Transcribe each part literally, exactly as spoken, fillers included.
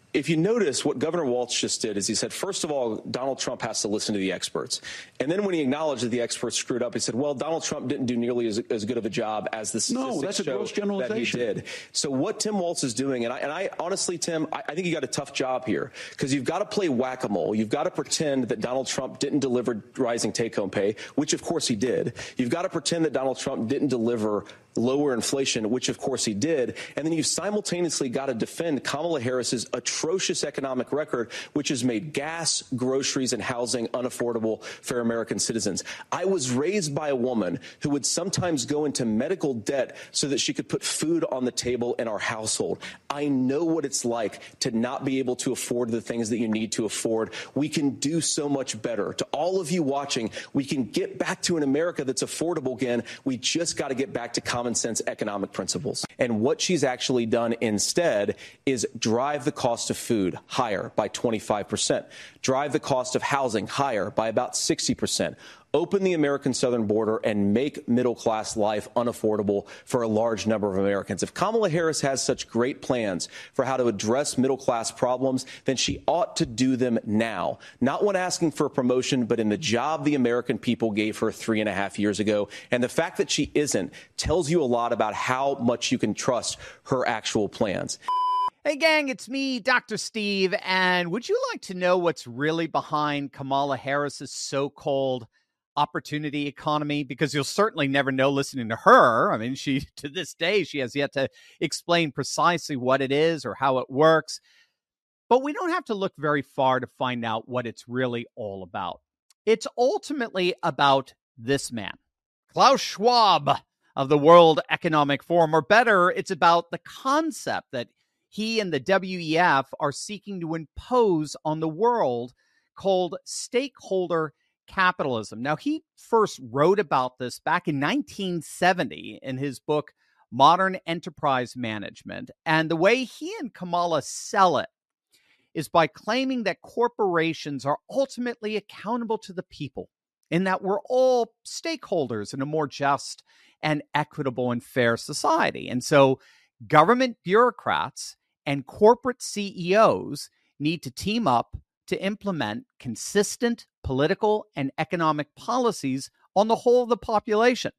if you notice what Governor Walz just did is he said, first of all, Donald Trump has to listen to the experts. And then when he acknowledged that the experts screwed up, he said, well, Donald Trump didn't do nearly as, as good of a job as the statistics no, that's a gross generalization. that he did. So what Tim Walz is doing, and I, and I honestly, Tim, I, I think you got a tough job here because you've got to play whack-a-mole. You've got to pretend that Donald Trump didn't deliver rising take-home pay, which of course he did. You've got to pretend that Donald Trump didn't deliver lower inflation, which of course he did. And then you've simultaneously got to defend Kamala Harris's atrocious economic record, which has made gas, groceries, and housing unaffordable for American citizens. I was raised by a woman who would sometimes go into medical debt so that she could put food on the table in our household. I know what it's like to not be able to afford the things that you need to afford. We can do so much better. To all of you watching, we can get back to an America that's affordable again. We just got to get back to common sense economic principles. And what she's actually done instead is drive the cost of food higher by twenty-five percent, drive the cost of housing higher by about sixty percent, open the American southern border and make middle-class life unaffordable for a large number of Americans. If Kamala Harris has such great plans for how to address middle-class problems, then she ought to do them now, not when asking for a promotion, but in the job the American people gave her three and a half years ago. And the fact that she isn't tells you a lot about how much you can trust her actual plans. Hey, gang, it's me, Doctor Steve, and would you like to know what's really behind Kamala Harris's so-called opportunity economy? Because you'll certainly never know listening to her. I mean, she, to this day, she has yet to explain precisely what it is or how it works. But we don't have to look very far to find out what it's really all about. It's ultimately about this man, Klaus Schwab of the World Economic Forum, or better, it's about the concept that he and the W E F are seeking to impose on the world called stakeholder capitalism. Now, he first wrote about this back in nineteen seventy in his book, Modern Enterprise Management. And the way he and Kamala sell it is by claiming that corporations are ultimately accountable to the people, in that we're all stakeholders in a more just and equitable and fair society. And so government bureaucrats and corporate C E Os need to team up to implement consistent political and economic policies on the whole of the population.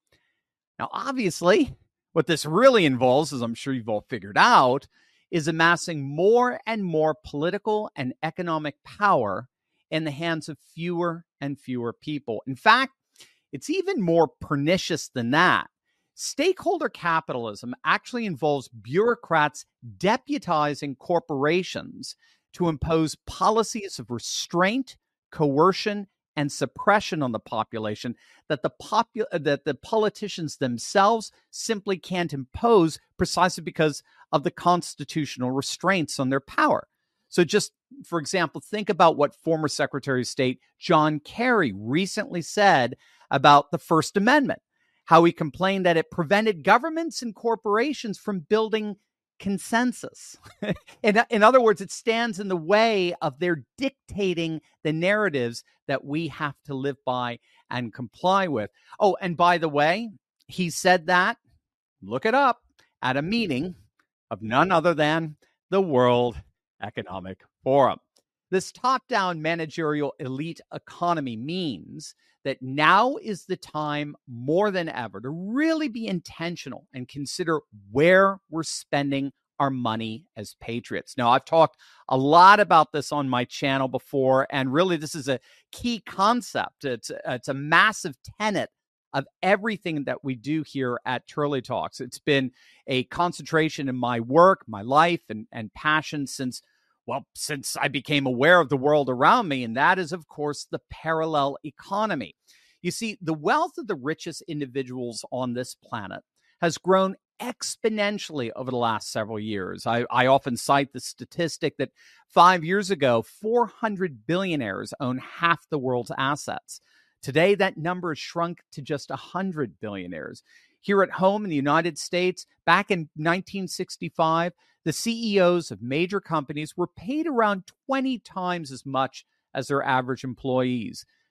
Now, obviously, what this really involves, as I'm sure you've all figured out, is amassing more and more political and economic power in the hands of fewer and fewer people. In fact, it's even more pernicious than that. Stakeholder capitalism actually involves bureaucrats deputizing corporations to impose policies of restraint, coercion, and suppression on the population that the popu- that the politicians themselves simply can't impose, precisely because of the constitutional restraints on their power. So just, for example, think about what former Secretary of State John Kerry recently said about the First Amendment, how he complained that it prevented governments and corporations from building consensus. in, in other words, it stands in the way of their dictating the narratives that we have to live by and comply with. Oh, and by the way, he said that, look it up, at a meeting of none other than the World Economic Forum. This top-down managerial elite economy means that now is the time more than ever to really be intentional and consider where we're spending our money as patriots. Now, I've talked a lot about this on my channel before, and really this is a key concept. It's, it's a massive tenet of everything that we do here at Turley Talks. It's been a concentration in my work, my life, and, and passion since Well, since I became aware of the world around me, and that is, of course, the parallel economy. You see, the wealth of the richest individuals on this planet has grown exponentially over the last several years. I, I often cite the statistic that five years ago, four hundred billionaires owned half the world's assets. Today, that number has shrunk to just one hundred billionaires. Here at home in the United States, back in nineteen sixty-five, the C E Os of major companies were paid around twenty times as much as their average employees.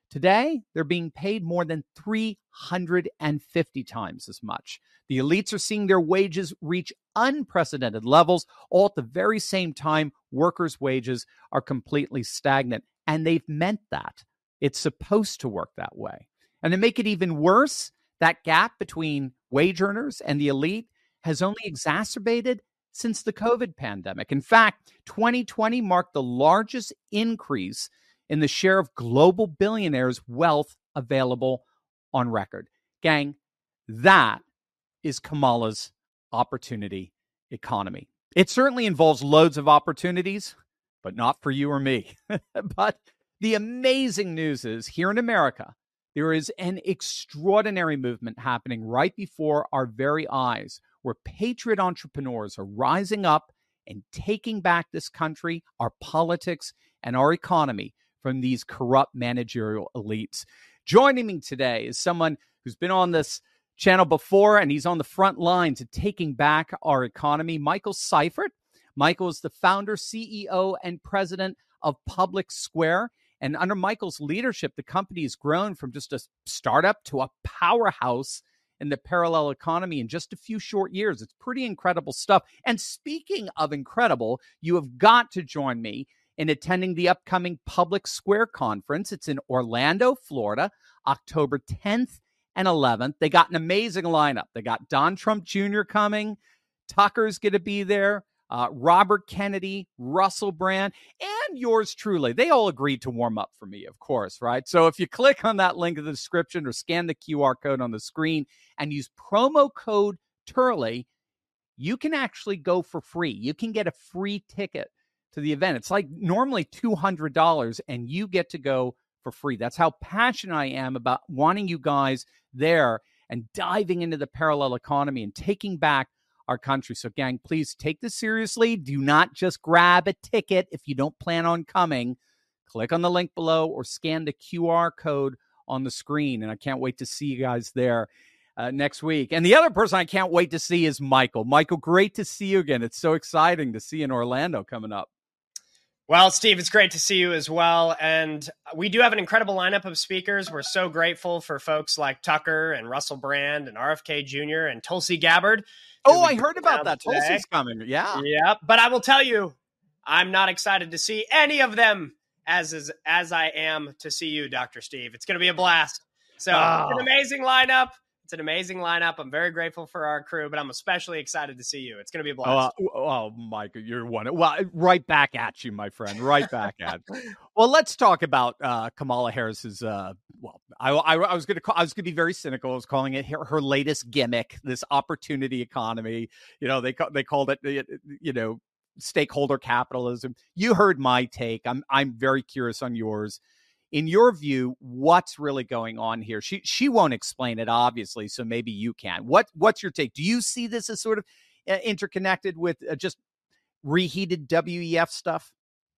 Today, they're being paid more than three hundred fifty times as much. The elites are seeing their wages reach unprecedented levels, all at the very same time workers' wages are completely stagnant. And they've meant that. It's supposed to work that way. And to make it even worse, that gap between wage earners and the elite has only exacerbated since the COVID pandemic. In fact, twenty twenty marked the largest increase in the share of global billionaires' wealth available on record. Gang, that is Kamala's opportunity economy. It certainly involves loads of opportunities, but not for you or me. But the amazing news is here in America, there is an extraordinary movement happening right before our very eyes where patriot entrepreneurs are rising up and taking back this country, our politics, and our economy from these corrupt managerial elites. Joining me today is someone who's been on this channel before, and he's on the front lines of taking back our economy. Michael Seifert. Michael is the founder, C E O, and president of Public Square. And under Michael's leadership, the company has grown from just a startup to a powerhouse in the parallel economy in just a few short years. It's pretty incredible stuff. And speaking of incredible, you have got to join me in attending the upcoming Public Square Conference. It's in Orlando, Florida, October tenth and eleventh. They got an amazing lineup. They got Don Trump Junior coming. Tucker's going to be there. Uh, Robert Kennedy, Russell Brand, and yours truly. They all agreed to warm up for me, of course, right? So if you click on that link in the description or scan the Q R code on the screen and use promo code Turley, you can actually go for free. You can get a free ticket to the event. It's like normally two hundred dollars, and you get to go for free. That's how passionate I am about wanting you guys there and diving into the parallel economy and taking back our country. So, gang, please take this seriously. Do not just grab a ticket if you don't plan on coming. Click on the link below or scan the Q R code on the screen. And I can't wait to see you guys there uh, next week. And the other person I can't wait to see is Michael. Michael, great to see you again. It's so exciting to see you in Orlando coming up. Well, Steve, it's great to see you as well. And we do have an incredible lineup of speakers. We're so grateful for folks like Tucker and Russell Brand and R F K Junior and Tulsi Gabbard. Oh, I heard about that. Today. Tulsi's coming. Yeah. Yeah. But I will tell you, I'm not excited to see any of them as as, as I am to see you, Doctor Steve. It's going to be a blast. So oh. It's an amazing lineup. It's an amazing lineup. I'm very grateful for our crew, but I'm especially excited to see you. It's going to be a blast. Oh, uh, oh Michael, you're one. Well, right back at you, my friend. Right back at you. Well, let's talk about uh, Kamala Harris's. Uh, well, I, I, I was going to call. I was going to be very cynical. I was calling it her, her latest gimmick, this opportunity economy. You know, they they called it, you know, stakeholder capitalism. You heard my take. I'm I'm very curious on yours. In your view, what's really going on here? She she won't explain it, obviously, so maybe you can. What What's your take? Do you see this as sort of uh, interconnected with uh, just reheated W E F stuff?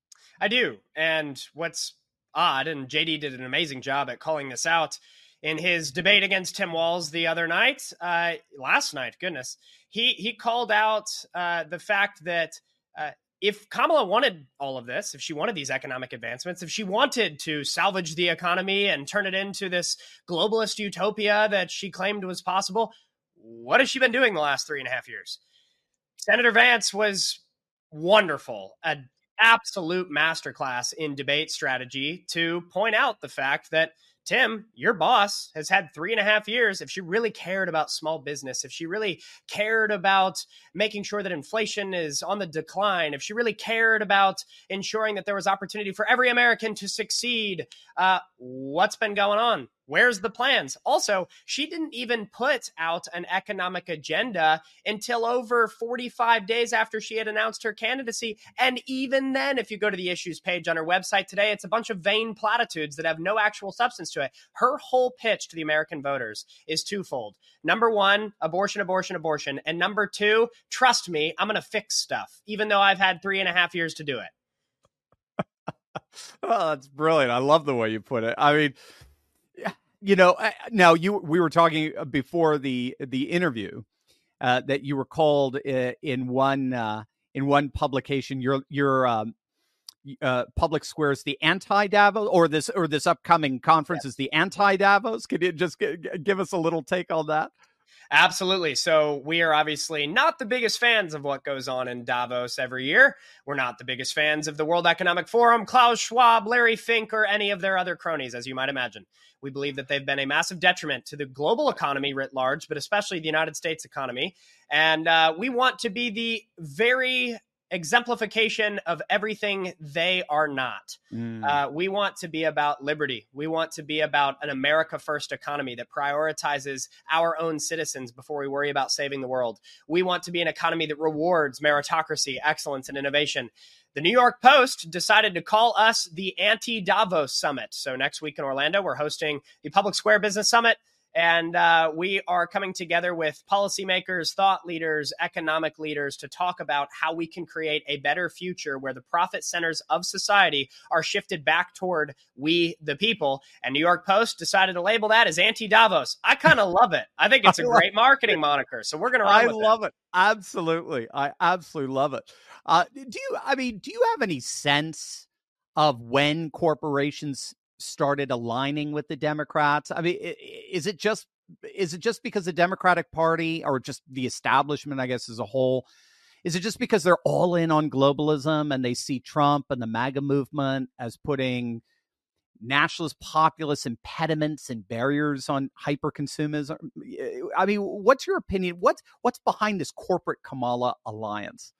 I do. And what's odd, and J D did an amazing job at calling this out in his debate against Tim Walz the other night, uh, last night, goodness, he, he called out uh, the fact that uh, if Kamala wanted all of this, if she wanted these economic advancements, if she wanted to salvage the economy and turn it into this globalist utopia that she claimed was possible, what has she been doing the last three and a half years? Senator Vance was wonderful, an absolute masterclass in debate strategy to point out the fact that Tim, your boss, has had three and a half years. If she really cared about small business, if she really cared about making sure that inflation is on the decline, if she really cared about ensuring that there was opportunity for every American to succeed, uh, what's been going on? Where's the plans? Also, she didn't even put out an economic agenda until over forty-five days after she had announced her candidacy. And even then, if you go to the issues page on her website today, it's a bunch of vain platitudes that have no actual substance to it. Her whole pitch to the American voters is twofold. Number one, abortion, abortion, abortion. And number two, trust me, I'm going to fix stuff, even though I've had three and a half years to do it. Oh, that's brilliant. I love the way you put it. I mean, you know, now you we were talking before the the interview uh, that you were called in one uh, in one publication. Your your um, uh, Public Square is the anti-Davos, or this or this upcoming conference yes. is the anti-Davos. Could you just g- g- give us a little take on that? Absolutely. So we are obviously not the biggest fans of what goes on in Davos every year. We're not the biggest fans of the World Economic Forum, Klaus Schwab, Larry Fink, or any of their other cronies, as you might imagine. We believe that they've been a massive detriment to the global economy writ large, but especially the United States economy. And uh, we want to be the very exemplification of everything they are not. Mm. Uh, we want to be about liberty. We want to be about an America first economy that prioritizes our own citizens before we worry about saving the world. We want to be an economy that rewards meritocracy, excellence, and innovation. The New York Post decided to call us the Anti-Davos Summit. So next week in Orlando, we're hosting the Public Square Business Summit. And uh, we are coming together with policymakers, thought leaders, economic leaders to talk about how we can create a better future where the profit centers of society are shifted back toward we, the people. And New York Post decided to label that as anti-Davos. I kind of love it. I think it's a great marketing moniker. So we're going to run I with love it. it. Absolutely. I absolutely love it. Uh, do you, I mean, do you have any sense of when corporations started aligning with the Democrats? I mean, is it just is it just because the Democratic Party, or just the establishment, I guess, as a whole, is it just because they're all in on globalism and they see Trump and the MAGA movement as putting nationalist populist impediments and barriers on hyper-consumerism? I mean, what's your opinion? What's what's behind this corporate Kamala alliance?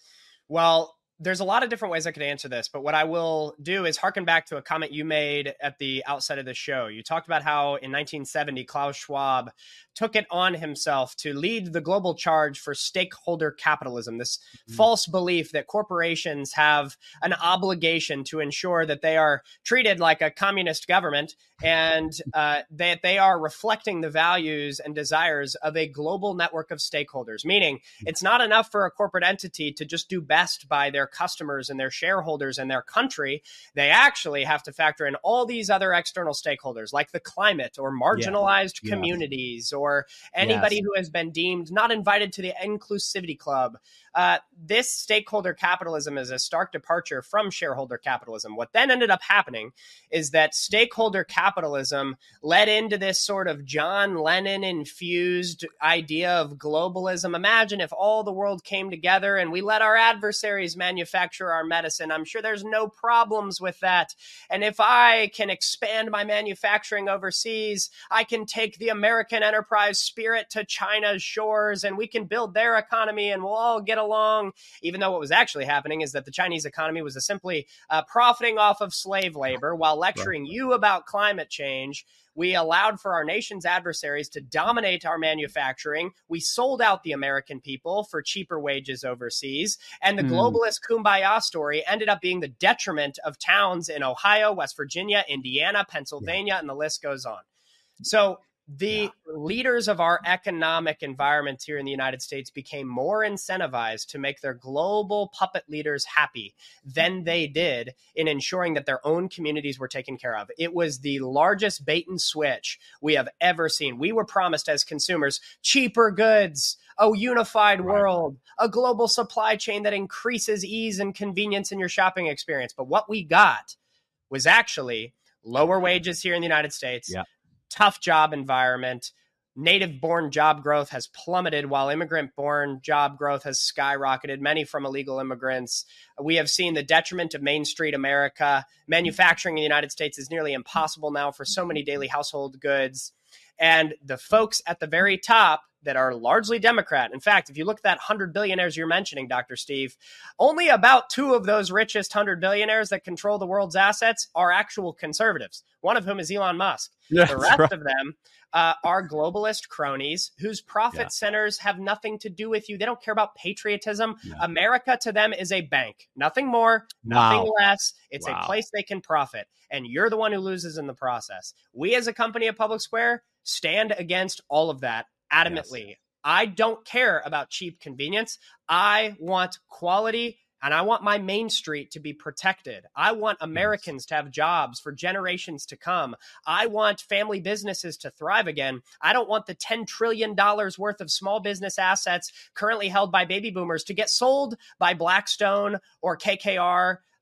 Well, there's a lot of different ways I could answer this, but what I will do is harken back to a comment you made at the outset of the show. You talked about how in nineteen seventy, Klaus Schwab took it on himself to lead the global charge for stakeholder capitalism, this mm-hmm. false belief that corporations have an obligation to ensure that they are treated like a communist government and uh, that they are reflecting the values and desires of a global network of stakeholders, meaning it's not enough for a corporate entity to just do best by their customers and their shareholders and their country. They actually have to factor in all these other external stakeholders like the climate or marginalized yeah. communities yeah. or anybody yes. who has been deemed not invited to the inclusivity club. Uh, this stakeholder capitalism is a stark departure from shareholder capitalism. What then ended up happening is that stakeholder capitalism led into this sort of John Lennon infused idea of globalism. Imagine if all the world came together and we let our adversaries manufacture our medicine. I'm sure there's no problems with that. And if I can expand my manufacturing overseas, I can take the American enterprise spirit to China's shores and we can build their economy and we'll all get along, even though what was actually happening is that the Chinese economy was simply uh, profiting off of slave labor while lecturing right. you about climate change. We allowed for our nation's adversaries to dominate our manufacturing. We sold out the American people for cheaper wages overseas. And the mm. globalist kumbaya story ended up being the detriment of towns in Ohio, West Virginia, Indiana, Pennsylvania, yeah. and the list goes on. So the yeah. leaders of our economic environment here in the United States became more incentivized to make their global puppet leaders happy than they did in ensuring that their own communities were taken care of. It was the largest bait and switch we have ever seen. We were promised as consumers cheaper goods, a unified right. world, a global supply chain that increases ease and convenience in your shopping experience. But what we got was actually lower wages here in the United States, yeah. tough job environment. Native-born job growth has plummeted while immigrant-born job growth has skyrocketed, many from illegal immigrants. We have seen the detriment of Main Street America. Manufacturing in the United States is nearly impossible now for so many daily household goods. And the folks at the very top that are largely Democrat. In fact, if you look at that one hundred billionaires you're mentioning, Doctor Steve, only about two of those richest one hundred billionaires that control the world's assets are actual conservatives, one of whom is Elon Musk. Yes, the rest right. of them uh, are globalist cronies whose profit yeah. centers have nothing to do with you. They don't care about patriotism. Yeah. America to them is a bank, nothing more, nothing wow. less. It's wow. a place they can profit. And you're the one who loses in the process. We as a company at Public Square stand against all of that adamantly. Yes. I don't care about cheap convenience. I want quality and I want my Main Street to be protected. I want Americans yes. to have jobs for generations to come. I want family businesses to thrive again. I don't want the ten trillion dollars worth of small business assets currently held by baby boomers to get sold by Blackstone or K K R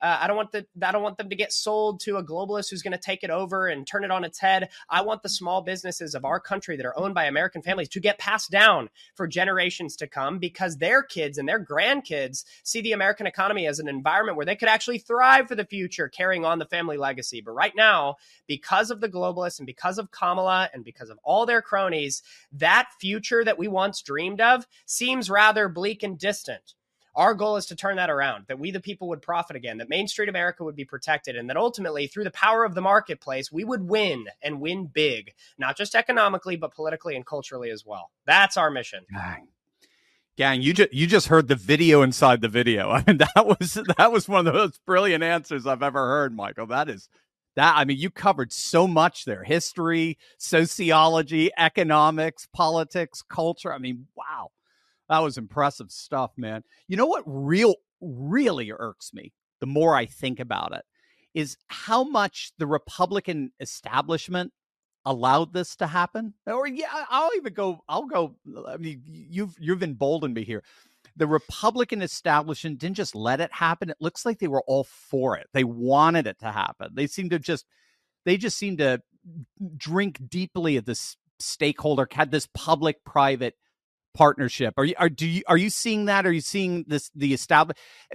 Uh, I don't want the I don't want them to get sold to a globalist who's going to take it over and turn it on its head. I want the small businesses of our country that are owned by American families to get passed down for generations to come, because their kids and their grandkids see the American economy as an environment where they could actually thrive for the future, carrying on the family legacy. But right now, because of the globalists and because of Kamala and because of all their cronies, that future that we once dreamed of seems rather bleak and distant. Our goal is to turn that around, that we, the people, would profit again, that Main Street America would be protected, and that ultimately, through the power of the marketplace, we would win and win big, not just economically, but politically and culturally as well. That's our mission. Gang, Gang you just you just heard the video inside the video. I mean, that was that was one of the most brilliant answers I've ever heard, Michael. That is that. I mean, you covered so much there: history, sociology, economics, politics, culture. I mean, wow. That was impressive stuff, man. You know what real, really irks me, the more I think about it, is how much the Republican establishment allowed this to happen. Or yeah, I'll even go, I'll go, I mean, you've, you've emboldened me here. The Republican establishment didn't just let it happen. It looks like they were all for it. They wanted it to happen. They seem to just, they just seem to drink deeply at this stakeholder, had this public-private partnership. Are you are do you are you seeing that? Are you seeing this the established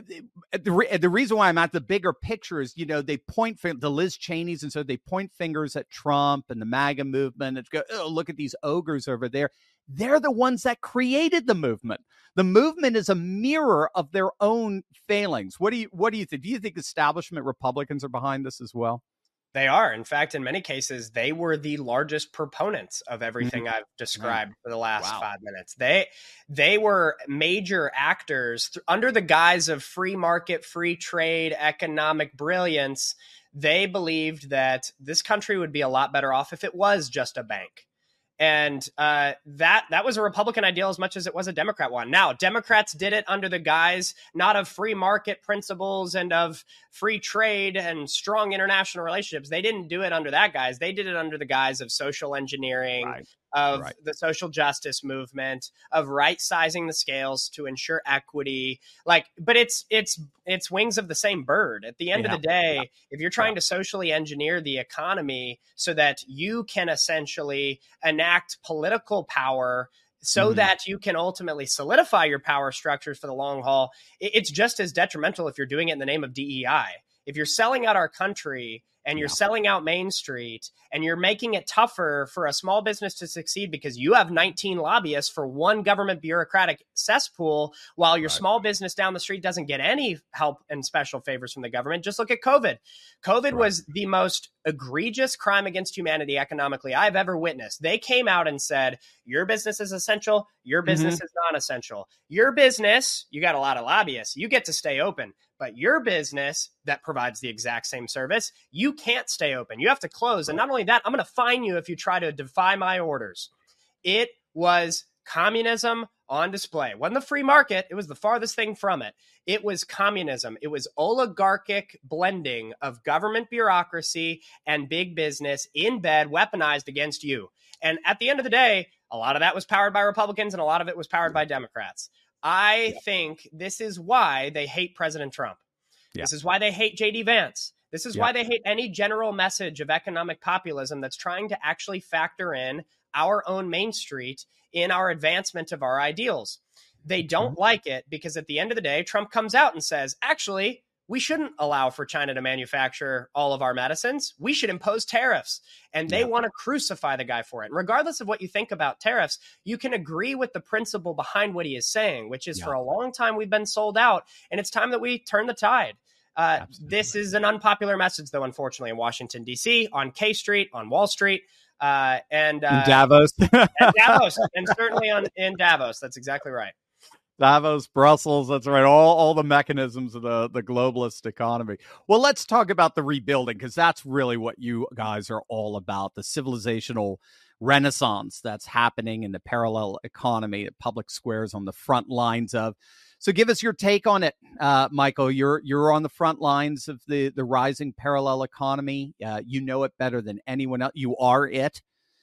the, the reason why I'm at the bigger picture is, you know, they point the Liz Cheney's, and so they point fingers at Trump and the MAGA movement and go, oh, look at these ogres over there. They're the ones that created the movement. The movement is a mirror of their own failings. What do you what do you think? Do you think establishment Republicans are behind this as well? They are. In fact, in many cases, they were the largest proponents of everything mm-hmm. I've described for the last wow. five minutes. They they were major actors th- under the guise of free market, free trade, economic brilliance. They believed that this country would be a lot better off if it was just a bank. And uh, that that was a Republican ideal as much as it was a Democrat one. Now, Democrats did it under the guise not of free market principles and of free trade and strong international relationships. They didn't do it under that guise. They did it under the guise of social engineering, right. of right. the social justice movement, of right sizing the scales to ensure equity. Like, but it's it's it's wings of the same bird. At the end yeah. of the day, yeah. if you're trying yeah. to socially engineer the economy so that you can essentially enact political power so mm-hmm. that you can ultimately solidify your power structures for the long haul, it's just as detrimental if you're doing it in the name of D E I. If you're selling out our country and you're yeah. selling out Main Street and you're making it tougher for a small business to succeed because you have nineteen lobbyists for one government bureaucratic cesspool, while your right. small business down the street doesn't get any help and special favors from the government. Just look at COVID. COVID right. was the most egregious crime against humanity economically I've ever witnessed. They came out and said, your business is essential, your business mm-hmm. is non-essential. Your business, you got a lot of lobbyists, you get to stay open. But your business that provides the exact same service, you can't stay open. You have to close. And not only that, I'm going to fine you if you try to defy my orders. It was communism on display. It wasn't the free market. It was the farthest thing from it. It was communism. It was oligarchic blending of government bureaucracy and big business in bed, weaponized against you. And at the end of the day, a lot of that was powered by Republicans and a lot of it was powered by Democrats. I yeah. think this is why they hate President Trump. Yeah. This is why they hate J D Vance. This is yeah. why they hate any general message of economic populism that's trying to actually factor in our own Main Street in our advancement of our ideals. They don't mm-hmm. like it because at the end of the day, Trump comes out and says, actually, we shouldn't allow for China to manufacture all of our medicines. We should impose tariffs. And they yeah. want to crucify the guy for it. And regardless of what you think about tariffs, you can agree with the principle behind what he is saying, which is yeah. for a long time we've been sold out. And it's time that we turn the tide. Uh, this is an unpopular message, though, unfortunately, in Washington, D C, on K Street, on Wall Street, uh, and uh, in Davos. and Davos, and certainly on in Davos. That's exactly right. Davos, Brussels, that's right. All all the mechanisms of the, the globalist economy. Well, let's talk about the rebuilding, because that's really what you guys are all about, the civilizational renaissance that's happening in the parallel economy that Public Square's on the front lines of. So give us your take on it, uh, Michael. You're you're on the front lines of the, the rising parallel economy. Uh, you know it better than anyone else. You are it.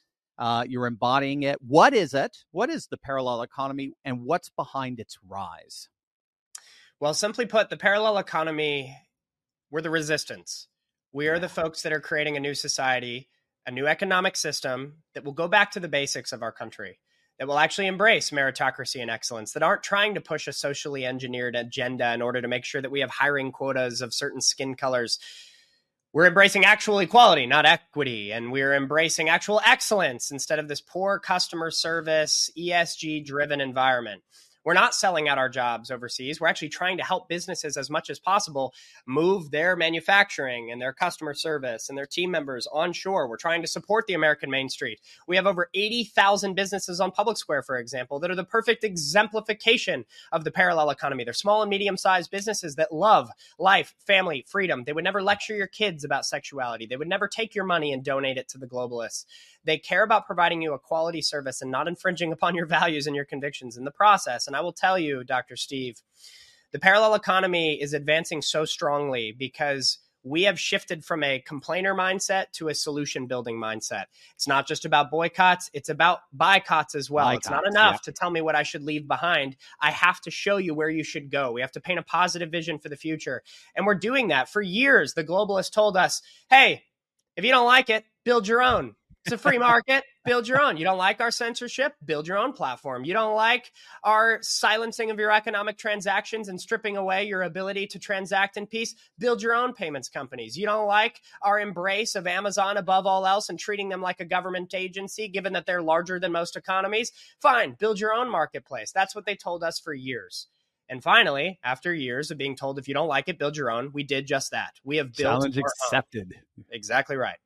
Uh, you're embodying it. What is it? What is the parallel economy, and what's behind its rise? Well, simply put, the parallel economy We're the resistance. We are the folks that are creating a new society, a new economic system that will go back to the basics of our country, that will actually embrace meritocracy and excellence, that aren't trying to push a socially engineered agenda in order to make sure that we have hiring quotas of certain skin colors. We're embracing actual equality, not equity, and we're embracing actual excellence instead of this poor customer service, E S G-driven environment. We're not selling out our jobs overseas. We're actually trying to help businesses as much as possible move their manufacturing and their customer service and their team members onshore. We're trying to support the American Main Street. We have over eighty thousand businesses on Public Square, for example, that are the perfect exemplification of the parallel economy. They're small and medium-sized businesses that love life, family, freedom. They would never lecture your kids about sexuality. They would never take your money and donate it to the globalists. They care about providing you a quality service and not infringing upon your values and your convictions in the process. And I will tell you, Doctor Steve, the parallel economy is advancing so strongly because we have shifted from a complainer mindset to a solution building mindset. It's not just about boycotts. It's about boycotts as well. Boycotts, it's not enough yeah. to tell me what I should leave behind. I have to show you where you should go. We have to paint a positive vision for the future. And we're doing that. For years, the globalists told us, hey, if you don't like it, build your own. It's a free market. Build your own. You don't like our censorship? Build your own platform. You don't like our silencing of your economic transactions and stripping away your ability to transact in peace? Build your own payments companies. You don't like our embrace of Amazon above all else and treating them like a government agency, given that they're larger than most economies? Fine. Build your own marketplace. That's what they told us for years. And finally, after years of being told, if you don't like it, build your own, we did just that. We have built Challenge our accepted. own. Exactly right.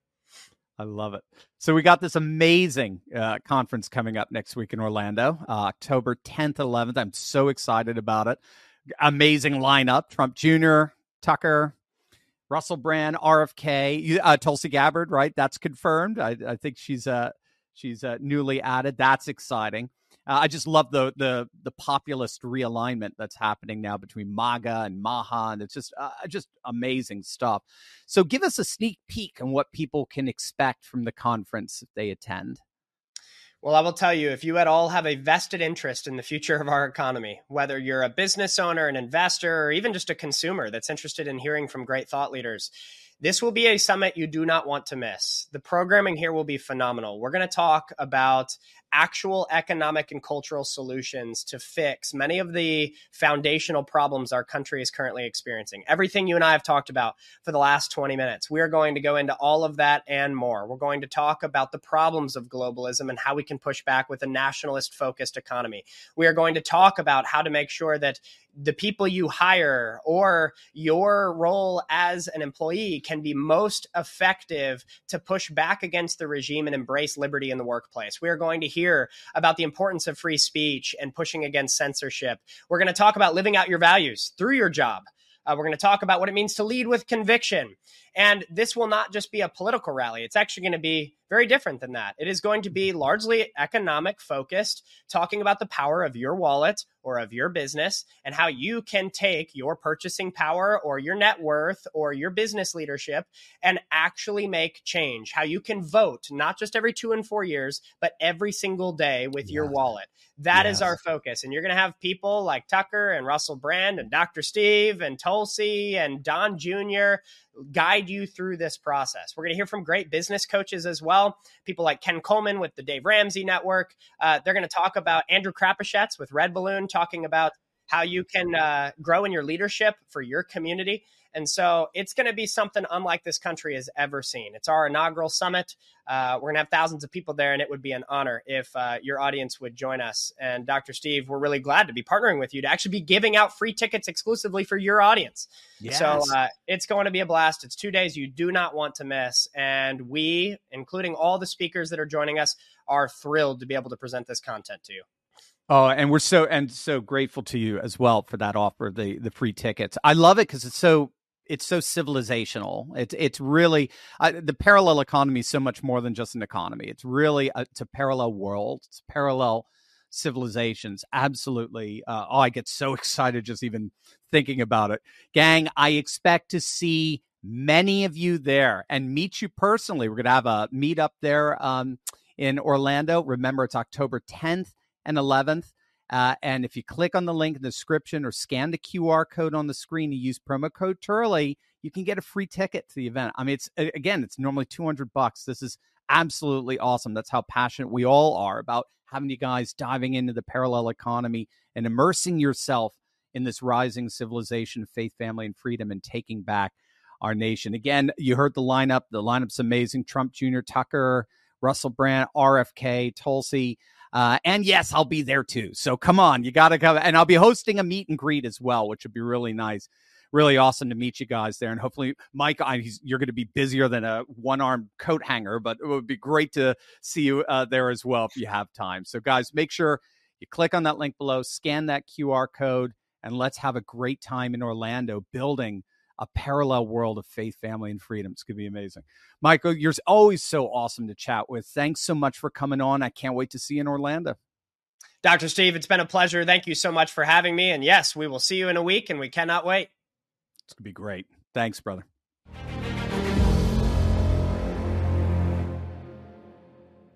I love it. So we got this amazing uh, conference coming up next week in Orlando, uh, October tenth, eleventh. I'm so excited about it. Amazing lineup. Trump Junior, Tucker, Russell Brand, R F K, uh, Tulsi Gabbard, right? That's confirmed. I, I think she's uh, she's uh, newly added. That's exciting. Uh, I just love the the the populist realignment that's happening now between MAGA and Maha, and it's just uh, just amazing stuff. So give us a sneak peek on what people can expect from the conference if they attend. Well, I will tell you, if you at all have a vested interest in the future of our economy, whether you're a business owner, an investor, or even just a consumer that's interested in hearing from great thought leaders, this will be a summit you do not want to miss. The programming here will be phenomenal. We're going to talk about actual economic and cultural solutions to fix many of the foundational problems our country is currently experiencing. Everything you and I have talked about for the last twenty minutes. We are going to go into all of that and more. We're going to talk about the problems of globalism and how we can push back with a nationalist-focused economy. We are going to talk about how to make sure that the people you hire or your role as an employee can be most effective to push back against the regime and embrace liberty in the workplace. We are going to hear about the importance of free speech and pushing against censorship. We're going to talk about living out your values through your job. Uh, we're going to talk about what it means to lead with conviction. And this will not just be a political rally. It's actually going to be very different than that. It is going to be largely economic focused, talking about the power of your wallet or of your business and how you can take your purchasing power or your net worth or your business leadership and actually make change. How you can vote, not just every two and four years, but every single day with yes. your wallet. That yes. is our focus. And you're going to have people like Tucker and Russell Brand and Doctor Steve and Tulsi and Don Junior guide you through this process. We're going to hear from great business coaches as well. People like Ken Coleman with the Dave Ramsey Network. Uh, they're going to talk about Andrew Krapachetz with Red Balloon, talking about how you can uh, grow in your leadership for your community. And so it's going to be something unlike this country has ever seen. It's our inaugural summit. Uh, we're going to have thousands of people there, and it would be an honor if uh, your audience would join us. And Doctor Steve, we're really glad to be partnering with you to actually be giving out free tickets exclusively for your audience. Yes. So uh, it's going to be a blast. It's two days you do not want to miss. And we, including all the speakers that are joining us, are thrilled to be able to present this content to you. Oh, and we're so and so grateful to you as well for that offer, the the free tickets. I love it because it's so it's so civilizational. It's it's really uh, the parallel economy is so much more than just an economy. It's really a, it's a parallel world. It's parallel civilizations. Absolutely. Uh, oh, I get so excited just even thinking about it, gang. I expect to see many of you there and meet you personally. We're gonna have a meetup there um, in Orlando. Remember, it's October tenth and eleventh. Uh, and if you click on the link in the description or scan the Q R code on the screen and use promo code Turley, you can get a free ticket to the event. I mean, it's again, it's normally two hundred bucks. This is absolutely awesome. That's how passionate we all are about having you guys diving into the parallel economy and immersing yourself in this rising civilization of faith, family, and freedom and taking back our nation. Again, you heard the lineup. The lineup's amazing. Trump Junior, Tucker, Russell Brand, R F K, Tulsi. Uh, and yes, I'll be there too. So come on, you got to come. And I'll be hosting a meet and greet as well, which would be really nice. Really awesome to meet you guys there. And hopefully, Mike, I, he's, you're going to be busier than a one-armed coat hanger, but it would be great to see you uh, there as well if you have time. So guys, make sure you click on that link below, scan that Q R code, and let's have a great time in Orlando building a parallel world of faith, family, and freedom. It's going to be amazing. Michael, you're always so awesome to chat with. Thanks so much for coming on. I can't wait to see you in Orlando. Doctor Steve, it's been a pleasure. Thank you so much for having me. And yes, we will see you in a week, and we cannot wait. It's going to be great. Thanks, brother.